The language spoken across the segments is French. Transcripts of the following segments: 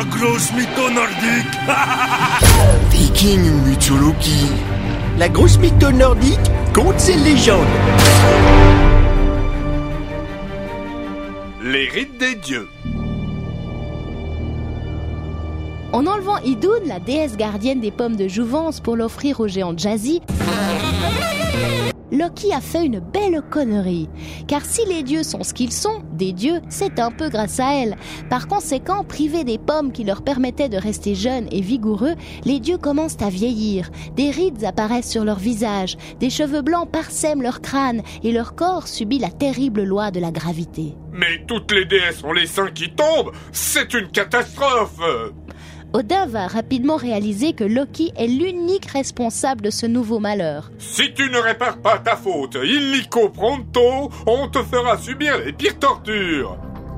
La grosse mytho nordique. Viking mythologie. La grosse mytho nordique, contes et légendes. Les rites des dieux. En enlevant Idun, la déesse gardienne des pommes de jouvence, pour l'offrir au géant Jasi, Loki a fait une belle connerie. Car si les dieux sont ce qu'ils sont, des dieux, c'est un peu grâce à elle. Par conséquent, privés des pommes qui leur permettaient de rester jeunes et vigoureux, les dieux commencent à vieillir. Des rides apparaissent sur leur visage, des cheveux blancs parsèment leur crâne et leur corps subit la terrible loi de la gravité. Mais toutes les déesses ont les seins qui tombent. C'est une catastrophe. Odin va rapidement réaliser que Loki est l'unique responsable de ce nouveau malheur. Si tu ne répares pas ta faute, illico pronto, on te fera subir les pires tortures.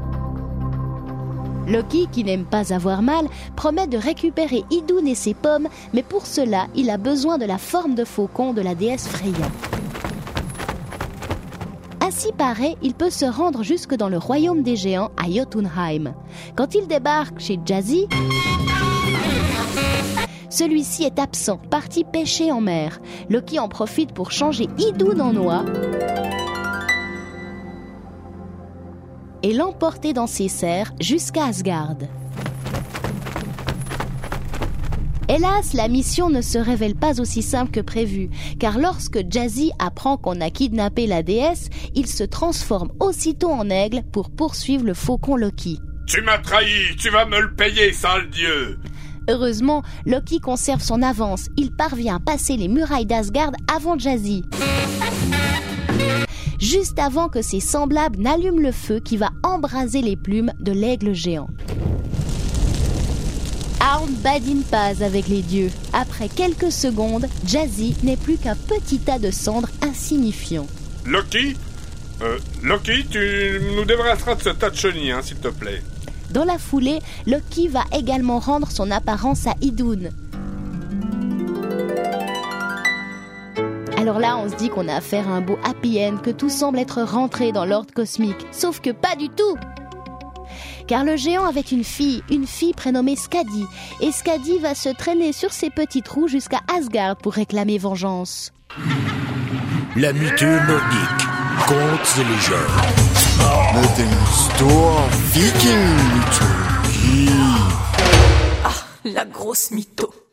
Loki, qui n'aime pas avoir mal, promet de récupérer Idun et ses pommes, mais pour cela, il a besoin de la forme de faucon de la déesse Freya. Ainsi paraît, il peut se rendre jusque dans le royaume des géants à Jotunheim. Quand il débarque chez Jasi, celui-ci est absent, parti pêcher en mer. Loki en profite pour changer Idun en oie et l'emporter dans ses serres jusqu'à Asgard. Hélas, la mission ne se révèle pas aussi simple que prévu, car lorsque Jasi apprend qu'on a kidnappé la déesse, il se transforme aussitôt en aigle pour poursuivre le faucon Loki. Tu m'as trahi, tu vas me le payer, sale dieu. Heureusement, Loki conserve son avance. Il parvient à passer les murailles d'Asgard avant Jasi, juste avant que ses semblables n'allument le feu qui va embraser les plumes de l'aigle géant. Arn badine pas avec les dieux. Après quelques secondes, Jasi n'est plus qu'un petit tas de cendres insignifiant. Loki, tu nous débarrasseras de ce tas de chenilles, s'il te plaît. Dans la foulée, Loki va également rendre son apparence à Idun. Alors là, on se dit qu'on a affaire à un beau happy end, que tout semble être rentré dans l'ordre cosmique. Sauf que pas du tout! Car le géant avait une fille prénommée Skadi. Et Skadi va se traîner sur ses petits trous jusqu'à Asgard pour réclamer vengeance. La mytho nordique, contes et légendes. Histoire Viking mythologie. Ah, la grosse mytho.